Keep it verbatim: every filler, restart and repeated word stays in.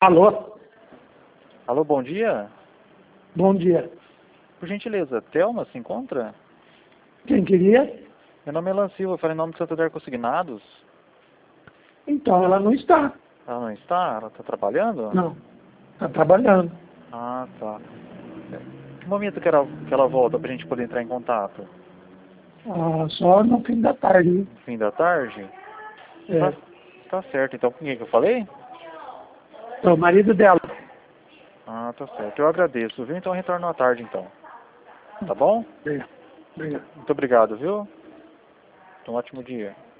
Alô? Alô, bom dia. Bom dia. Por gentileza, Thelma se encontra? Quem queria? Meu nome é Lan Silva, eu falei em nome do Santander Consignados. Então, ela não está. Ela não está? Ela está trabalhando? Não. Está trabalhando. Ah, tá. Que momento que ela, que ela volta pra gente poder entrar em contato? Ah, só no fim da tarde. No fim da tarde? É. Tá, tá certo. Então, com quem que eu falei? É o marido dela. Ah, tá certo. Eu agradeço, viu? Então eu retorno à tarde, então. Tá bom? Obrigado. Obrigado. Muito obrigado, viu? Um ótimo dia.